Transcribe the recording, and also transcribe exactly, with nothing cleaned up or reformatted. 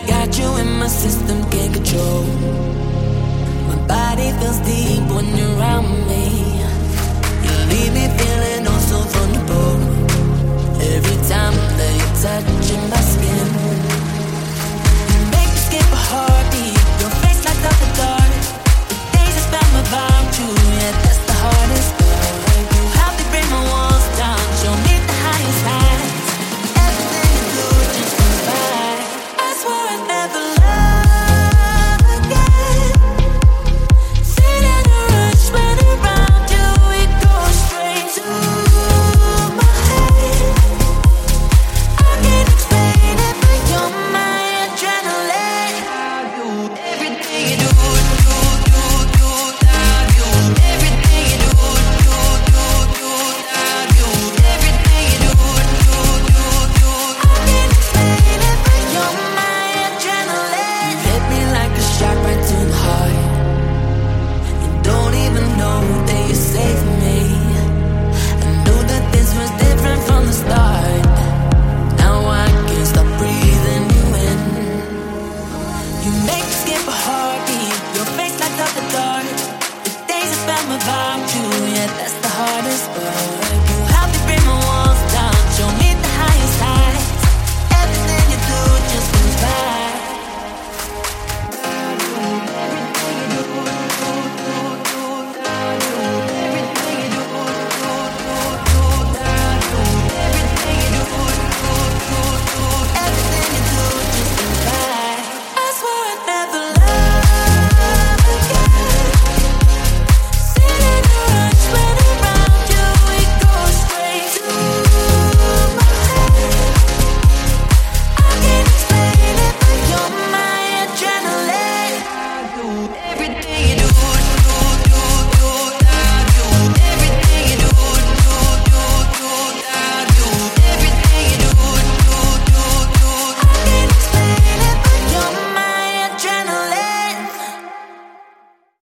Got you in my system, can't control. My body feels deep when you're around me. You leave me feeling oh so vulnerable. Every time that you're touching my skin,